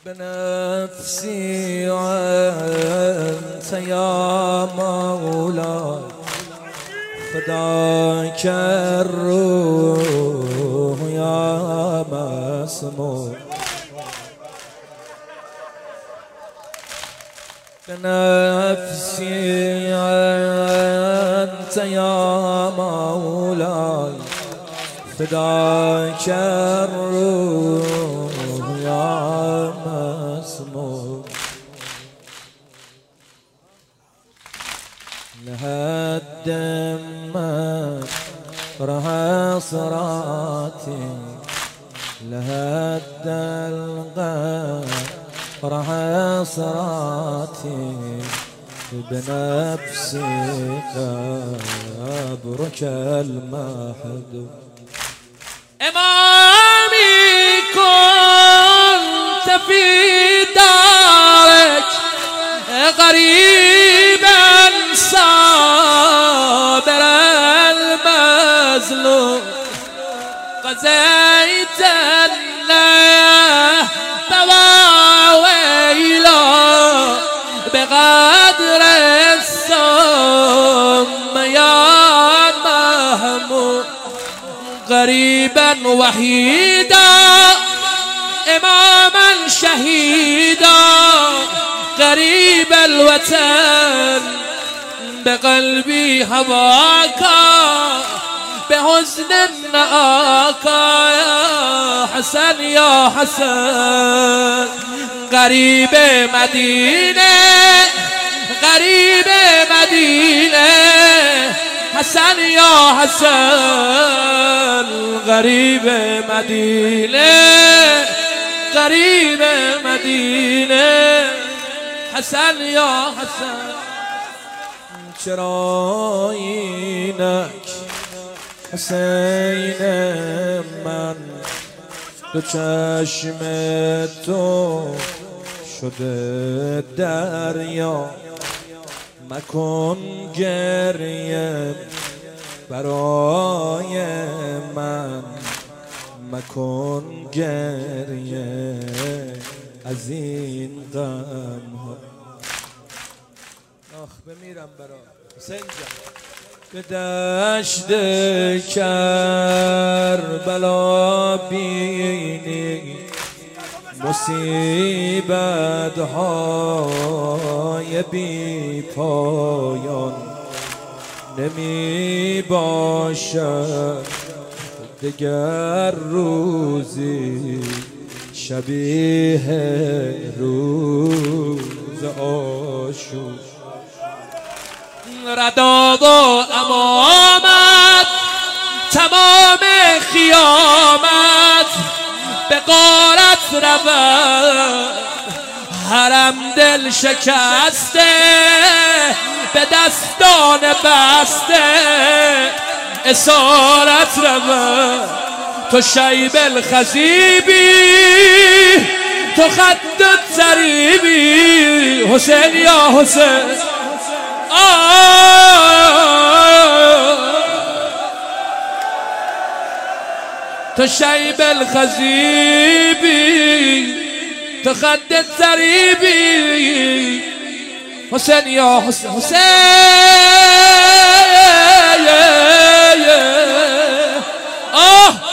بنفسي أنت يا مولاي فداك الروح يا مسموع بنفسي أنت يا مولاي فداك الروح يا مسموع لهالدم رها صراتي لهالدلغة رها صراتي بنفسي قبرك المحدود امامي كنت في دارك غريبا صابرا المظلوم قضيت الله بواويلا بقدر الصم يا محمود غريبا وحيدا اماما شهيدا غريب الوطن بقلبي هواك بحزن نآك يا حسن يا حسن غريب مدينة غريب مدينة حسن يا حسن غريب مدينة غريب مدينة حسن يا حسن چرایینک حسین من دو چشم تو شده دریا مکن گریه برای من مکن گریه از این غم ها آخ بمیرم برا حسین جان به دشت کربلا بینی مصیبت های بی پایان نمی باشد دگر روزی شبیه روز عاشور ردا و امامت تمام خیامت به غارت رود حرم دل شکسته به دستان بسته اسارت رود تو شیب الخزیبی تو خد الزریبی حسین یا حسین تو شیب الخزیبی تو خد الزریبی حسین یا حسین حسین آه